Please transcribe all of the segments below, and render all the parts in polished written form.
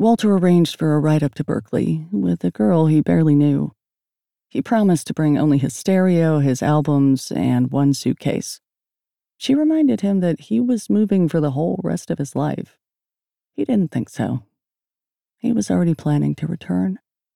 Walter arranged for a ride up to Berkeley with a girl he barely knew. He promised to bring only his stereo, his albums, and one suitcase. She reminded him that he was moving for the whole rest of his life. He didn't think so. He was already planning to return.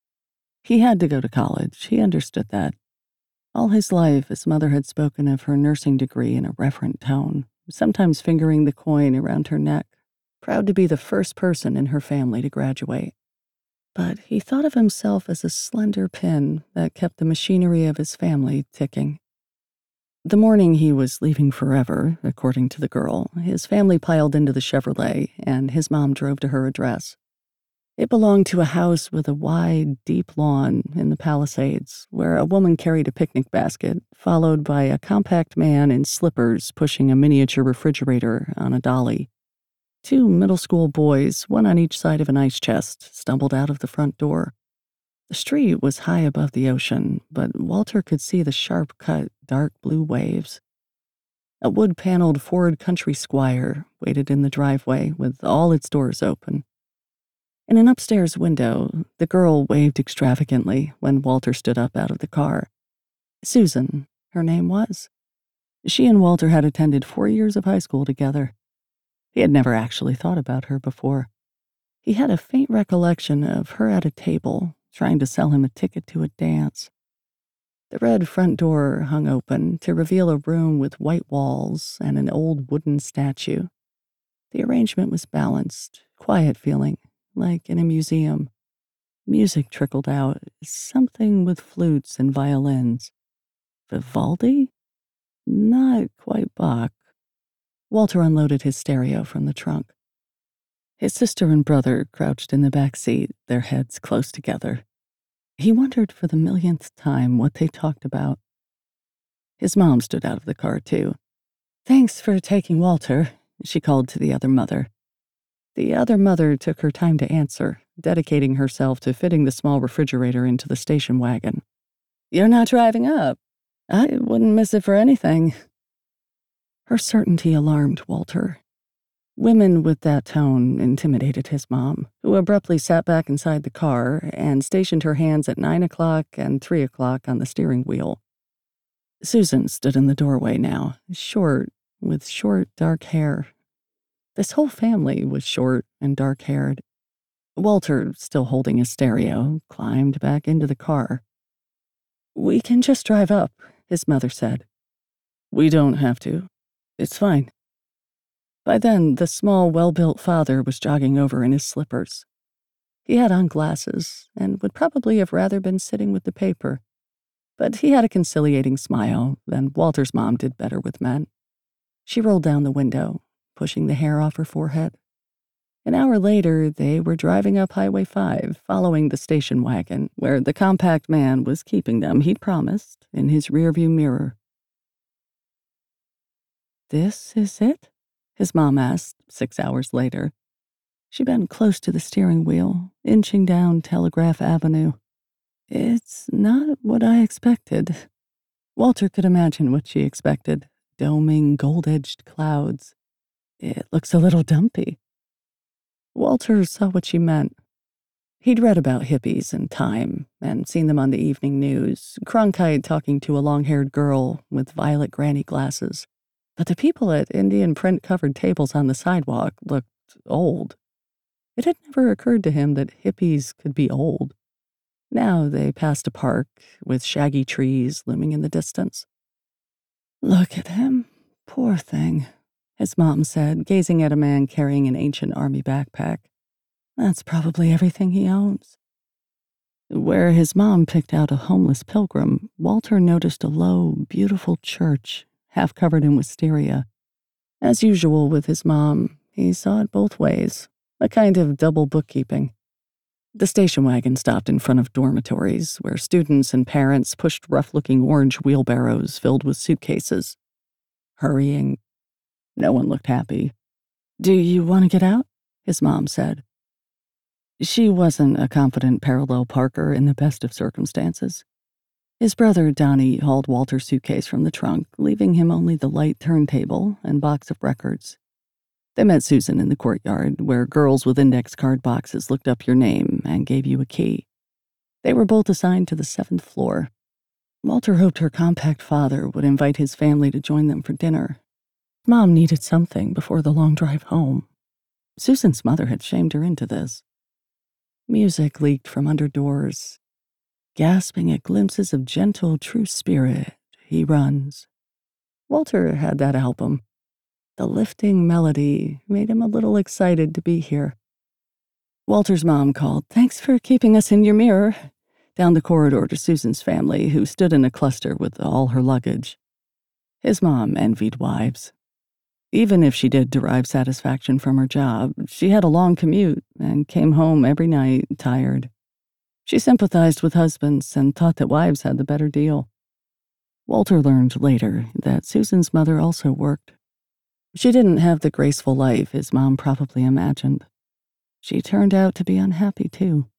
He had to go to college. He understood that. All his life, his mother had spoken of her nursing degree in a reverent tone, sometimes fingering the coin around her neck, proud to be the first person in her family to graduate. But he thought of himself as a slender pin that kept the machinery of his family ticking. The morning he was leaving forever, according to the girl, his family piled into the Chevrolet, and his mom drove to her address. It belonged to a house with a wide, deep lawn in the Palisades, where a woman carried a picnic basket, followed by a compact man in slippers pushing a miniature refrigerator on a dolly. Two middle school boys, one on each side of an ice chest, stumbled out of the front door. The street was high above the ocean, but Walter could see the sharp-cut, dark blue waves. A wood-paneled Ford Country Squire waited in the driveway with all its doors open. In an upstairs window, the girl waved extravagantly when Walter stood up out of the car. Susan, her name was. She and Walter had attended 4 years of high school together. He had never actually thought about her before. He had a faint recollection of her at a table, trying to sell him a ticket to a dance. The red front door hung open to reveal a room with white walls and an old wooden statue. The arrangement was balanced, quiet feeling, like in a museum. Music trickled out, something with flutes and violins. Vivaldi? Not quite Bach. Walter unloaded his stereo from the trunk. His sister and brother crouched in the back seat, their heads close together. He wondered for the millionth time what they talked about. His mom stood out of the car, too. "Thanks for taking Walter," she called to the other mother. The other mother took her time to answer, dedicating herself to fitting the small refrigerator into the station wagon. "You're not driving up. I wouldn't miss it for anything." Her certainty alarmed Walter. Women with that tone intimidated his mom, who abruptly sat back inside the car and stationed her hands at 9 o'clock and 3 o'clock on the steering wheel. Susan stood in the doorway now, short, with short, dark hair. This whole family was short and dark-haired. Walter, still holding his stereo, climbed back into the car. "We can just drive up," his mother said. "We don't have to. It's fine." By then, the small, well-built father was jogging over in his slippers. He had on glasses and would probably have rather been sitting with the paper. But he had a conciliating smile, and Walter's mom did better with men. She rolled down the window, pushing the hair off her forehead. An hour later, they were driving up Highway 5, following the station wagon, where the compact man was keeping them, he'd promised, in his rearview mirror. "This is it?" his mom asked 6 hours later. She bent close to the steering wheel, inching down Telegraph Avenue. "It's not what I expected." Walter could imagine what she expected. Doming, gold-edged clouds. "It looks a little dumpy." Walter saw what she meant. He'd read about hippies and time, and seen them on the evening news, Cronkite talking to a long-haired girl with violet granny glasses. But the people at Indian print-covered tables on the sidewalk looked old. It had never occurred to him that hippies could be old. Now they passed a park with shaggy trees looming in the distance. "Look at him, poor thing," his mom said, gazing at a man carrying an ancient army backpack. "That's probably everything he owns." Where his mom picked out a homeless pilgrim, Walter noticed a low, beautiful church, half covered in wisteria. As usual with his mom, he saw it both ways, a kind of double bookkeeping. The station wagon stopped in front of dormitories, where students and parents pushed rough-looking orange wheelbarrows filled with suitcases. Hurrying. No one looked happy. "Do you want to get out?" his mom said. She wasn't a confident parallel parker in the best of circumstances. His brother, Donnie, hauled Walter's suitcase from the trunk, leaving him only the light turntable and box of records. They met Susan in the courtyard, where girls with index card boxes looked up your name and gave you a key. They were both assigned to the 7th floor. Walter hoped her compact father would invite his family to join them for dinner. Mom needed something before the long drive home. Susan's mother had shamed her into this. Music leaked from under doors, gasping at glimpses of gentle, true spirit. He runs. Walter had that album. The lifting melody made him a little excited to be here. Walter's mom called, "Thanks for keeping us in your mirror," down the corridor to Susan's family, who stood in a cluster with all her luggage. His mom envied wives. Even if she did derive satisfaction from her job, she had a long commute and came home every night tired. She sympathized with husbands and thought that wives had the better deal. Walter learned later that Susan's mother also worked. She didn't have the graceful life his mom probably imagined. She turned out to be unhappy, too.